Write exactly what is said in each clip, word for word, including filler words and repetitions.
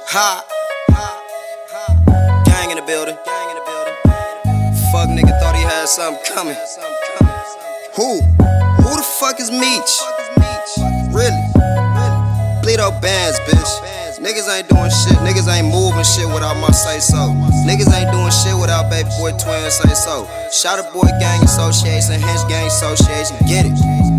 Ha. Gang in the building. Gang in the building. Fuck nigga thought he had something coming. Who? Who the fuck is Meech? Really? Bleedo bands, bitch. Niggas ain't doing shit. Niggas ain't moving shit without my say so. Niggas ain't doing shit without baby boy twin say so. Shout out boy gang association, hench gang association. Get it.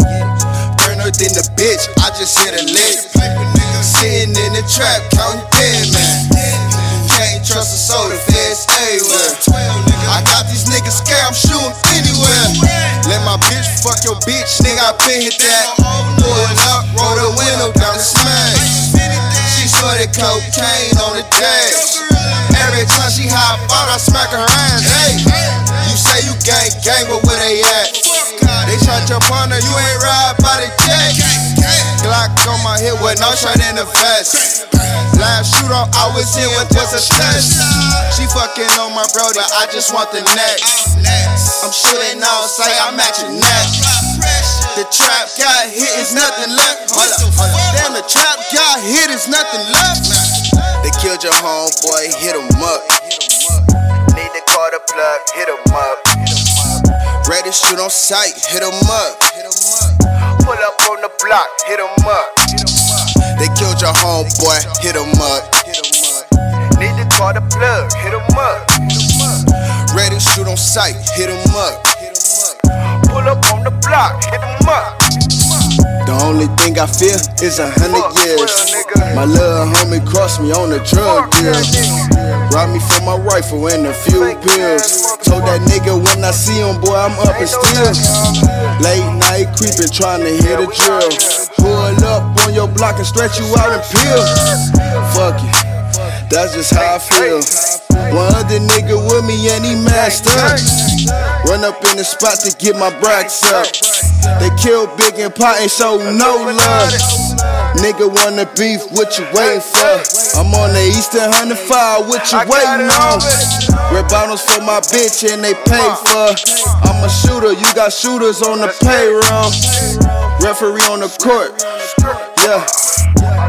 Burn earth in the bitch. I just hit a lick. Sitting in the trap, counting dead man. Can't trust a soda, feds everywhere. I got these niggas scared, I'm shooting anywhere. Let my bitch fuck your bitch, nigga, I been hit that. Pulling up, roll the window down the smash. She saw the cocaine on the dash. Every time she hop out, I smack her ass. Hey, you say you gang gang, but where they at? They try to jump on her, you ain't ride by the jet. Glock on my hip with no shirt in the vest. Last shootout I was in with was a test. She fucking on my bro, but I just want the next. I'm shooting all sight, I'm at your neck. The trap got hit, is nothing left. Hold up, hold up. Damn, the trap got hit, is nothing left. They killed your homeboy, hit him up. Need to call the plug, hit him up. Ready to shoot on sight, hit him up. Pull up on the block, hit him up. They killed your homeboy, hit him up. Need to call the plug, hit him up. Ready to shoot on sight, hit him up. Pull up on the block, hit him up. The only thing I fear is a hundred years. My little homie crossed me on a drug deal. Robbed me for my rifle and a few pills. Told that nigga when I see him, boy, I'm up and still. Late night creeping, trying to hit a drill. Pull up on your block and stretch you out and peel. Fuck it, that's just how I feel. One other nigga with me and he masked up. Run up in the spot to get my bracks up. They killed Big and Pot, ain't show no love. Nigga wanna beef, what you waiting for? I'm on the Eastern one oh five, what you waiting on? Red bottles for my bitch and they pay for. I'm a shooter, you got shooters on the payroll. Referee on the court, yeah.